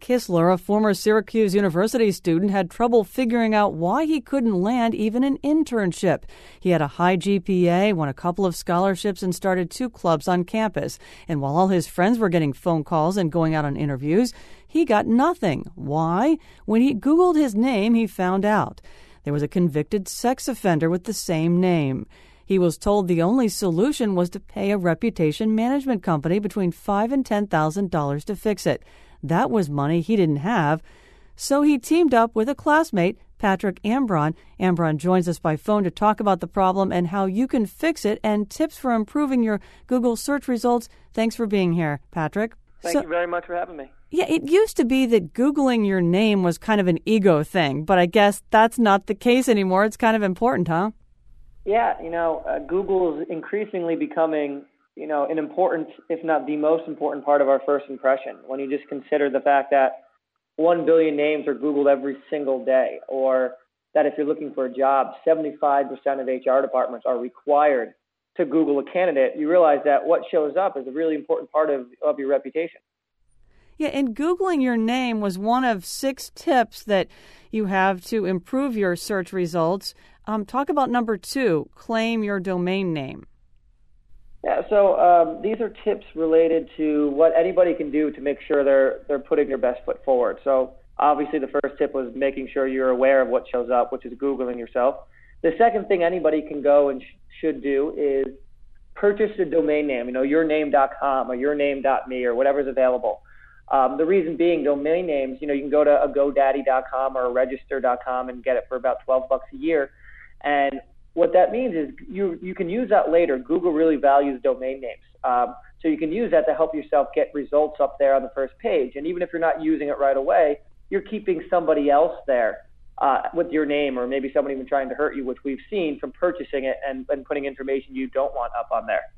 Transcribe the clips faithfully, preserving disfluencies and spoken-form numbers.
Kistler, a former Syracuse University student, had trouble figuring out why he couldn't land even an internship. He had a high G P A, won a couple of scholarships, and started two clubs on campus. And while all his friends were getting phone calls and going out on interviews, he got nothing. Why? When he Googled his name, he found out. There was a convicted sex offender with the same name. He was told the only solution was to pay a reputation management company between five thousand dollars and ten thousand dollars to fix it. That was money he didn't have. So he teamed up with a classmate, Patrick Ambron. Ambron joins us by phone to talk about the problem and how you can fix it and tips for improving your Google search results. Thanks for being here, Patrick. Thank so, you very much for having me. Yeah, it used to be that Googling your name was kind of an ego thing, but I guess that's not the case anymore. It's kind of important, huh? Yeah, you know, uh, Google is increasingly becoming, you know, an important, if not the most important part of our first impression. When you just consider the fact that one billion names are Googled every single day, or that if you're looking for a job, seventy-five percent of H R departments are required to Google a candidate, you realize that what shows up is a really important part of, of your reputation. Yeah, and Googling your name was one of six tips that you have to improve your search results. Um, talk about number two, claim your domain name. Yeah, so um, these are tips related to what anybody can do to make sure they're they're putting their best foot forward. So obviously the first tip was making sure you're aware of what shows up, which is Googling yourself. The second thing anybody can go and sh- should do is purchase a domain name, you know, your name dot com or your name dot me or whatever's available. Um, the reason being domain names, you know, you can go to a GoDaddy dot com or a register dot com and get it for about twelve bucks a year. And what that means is you you can use that later. Google really values domain names. Um, so you can use that to help yourself get results up there on the first page. And even if you're not using it right away, you're keeping somebody else there uh, with your name, or maybe somebody even trying to hurt you, which we've seen from purchasing it and, and putting information you don't want up on there.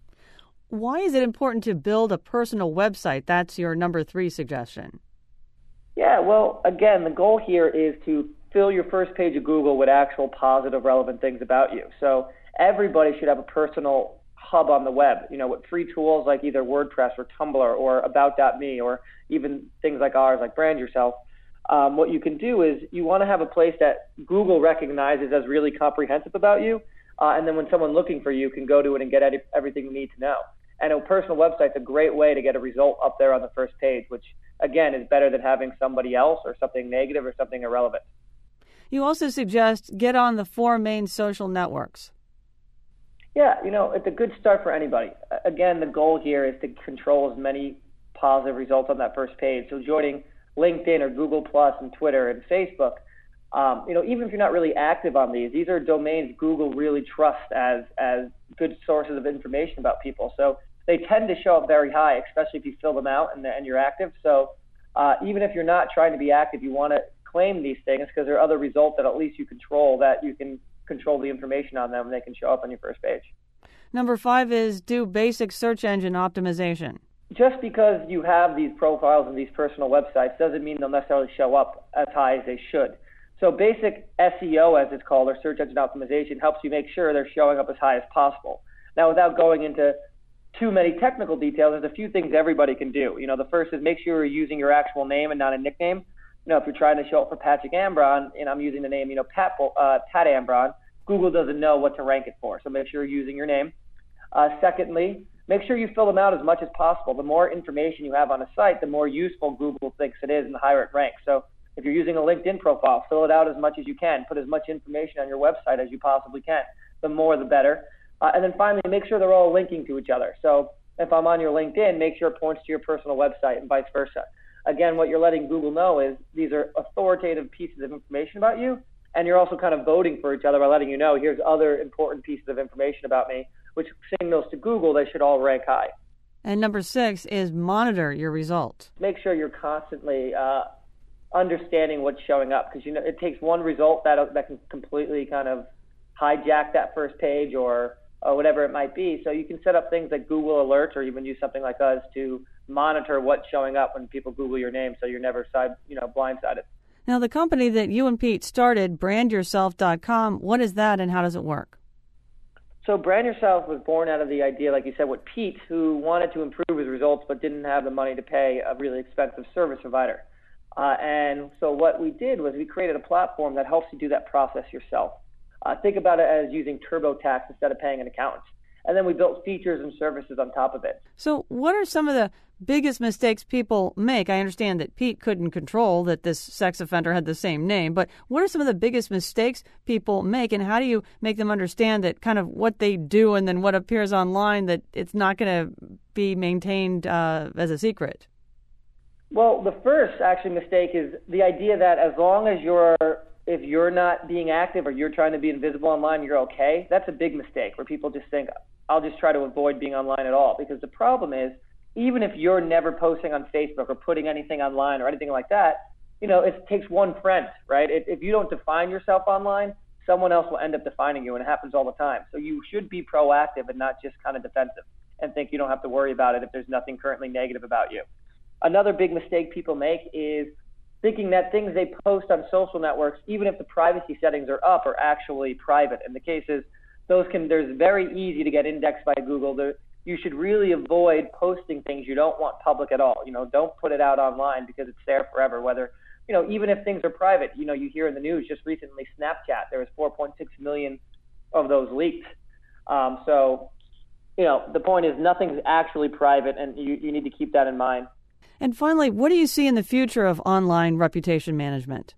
Why is it important to build a personal website? That's your number three suggestion. Yeah, well, again, the goal here is to fill your first page of Google with actual positive, relevant things about you. So everybody should have a personal hub on the web, you know, with free tools like either WordPress or Tumblr or about dot me or even things like ours, like Brand Yourself. Um, what you can do is you want to have a place that Google recognizes as really comprehensive about you, uh, and then when someone looking for you can go to it and get ed- everything you need to know. And a personal website's a great way to get a result up there on the first page, which, again, is better than having somebody else or something negative or something irrelevant. You also suggest get on the four main social networks. Yeah, you know, it's a good start for anybody. Again, the goal here is to control as many positive results on that first page. So joining LinkedIn or Google Plus and Twitter and Facebook, um, you know, even if you're not really active on these, these are domains Google really trusts as as good sources of information about people. So they tend to show up very high, especially if you fill them out and, and you're active. So uh, even if you're not trying to be active, you want to claim these things because there are other results that at least you control that you can control the information on them and they can show up on your first page. Number five is do basic search engine optimization. Just because you have these profiles and these personal websites doesn't mean they'll necessarily show up as high as they should. So basic S E O, as it's called, or search engine optimization, helps you make sure they're showing up as high as possible. Now, without going into too many technical details, there's a few things everybody can do. You know, the first is make sure you're using your actual name and not a nickname. You know, if you're trying to show up for Patrick Ambron, and I'm using the name, you know, Pat, uh, Pat Ambron, Google doesn't know what to rank it for. So make sure you're using your name. Uh, secondly, make sure you fill them out as much as possible. The more information you have on a site, the more useful Google thinks it is and the higher it ranks. So if you're using a LinkedIn profile, fill it out as much as you can. Put as much information on your website as you possibly can. The more, the better. Uh, and then finally, make sure they're all linking to each other. So if I'm on your LinkedIn, make sure it points to your personal website and vice versa. Again, what you're letting Google know is these are authoritative pieces of information about you, and you're also kind of voting for each other by letting you know here's other important pieces of information about me, which signals to Google they should all rank high. And number six is monitor your results. Make sure you're constantly uh, understanding what's showing up, because you know it takes one result that that can completely kind of hijack that first page or, or whatever it might be. So you can set up things like Google Alerts or even use something like us to monitor what's showing up when people Google your name, so you're never side, you know, blindsided. Now, the company that you and Pete started, brand yourself dot com, what is that and how does it work? So Brand Yourself was born out of the idea, like you said, with Pete, who wanted to improve his results but didn't have the money to pay a really expensive service provider. Uh, and so what we did was we created a platform that helps you do that process yourself. Uh, think about it as using TurboTax instead of paying an accountant. And then we built features and services on top of it. So what are some of the biggest mistakes people make? I understand that Pete couldn't control that this sex offender had the same name, but what are some of the biggest mistakes people make, and how do you make them understand that kind of what they do and then what appears online, that it's not going to be maintained uh, as a secret? Well, the first actually mistake is the idea that as long as you're if you're not being active or you're trying to be invisible online, you're okay. That's a big mistake where people just think, I'll just try to avoid being online at all. Because the problem is, even if you're never posting on Facebook or putting anything online or anything like that, you know, it takes one friend, right? If, if you don't define yourself online, someone else will end up defining you, and it happens all the time. So you should be proactive and not just kind of defensive and think you don't have to worry about it if there's nothing currently negative about you. Another big mistake people make is thinking that things they post on social networks, even if the privacy settings are up, are actually private. And the case is, those can, there's very easy to get indexed by Google. There, you should really avoid posting things you don't want public at all. You know, don't put it out online because it's there forever. Whether, you know, even if things are private, you know, you hear in the news just recently, Snapchat, there was four point six million of those leaked. Um, so, you know, the point is nothing's actually private, and you, you need to keep that in mind. And finally, what do you see in the future of online reputation management?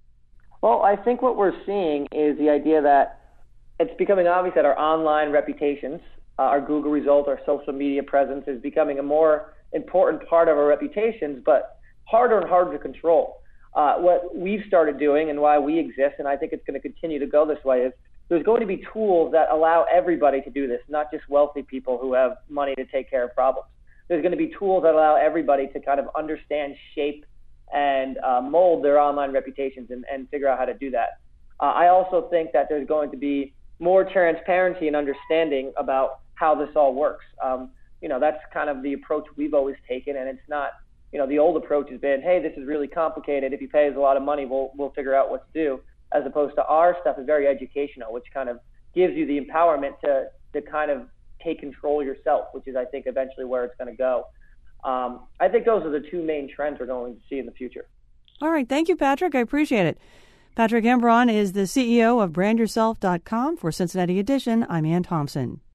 Well, I think what we're seeing is the idea that it's becoming obvious that our online reputations, uh, our Google results, our social media presence is becoming a more important part of our reputations, but harder and harder to control. Uh, what we've started doing and why we exist, and I think it's going to continue to go this way, is there's going to be tools that allow everybody to do this, not just wealthy people who have money to take care of problems. There's going to be tools that allow everybody to kind of understand, shape, and uh, mold their online reputations and, and figure out how to do that. Uh, I also think that there's going to be more transparency and understanding about how this all works. Um, you know, that's kind of the approach we've always taken, and it's not, you know, the old approach has been, hey, this is really complicated. If you pay us a lot of money, we'll we'll figure out what to do. As opposed to our stuff is very educational, which kind of gives you the empowerment to to kind of take control yourself, which is, I think, eventually where it's going to go. Um, I think those are the two main trends we're going to see in the future. All right. Thank you, Patrick. I appreciate it. Patrick Hembron is the C E O of brand yourself dot com. For Cincinnati Edition, I'm Ann Thompson.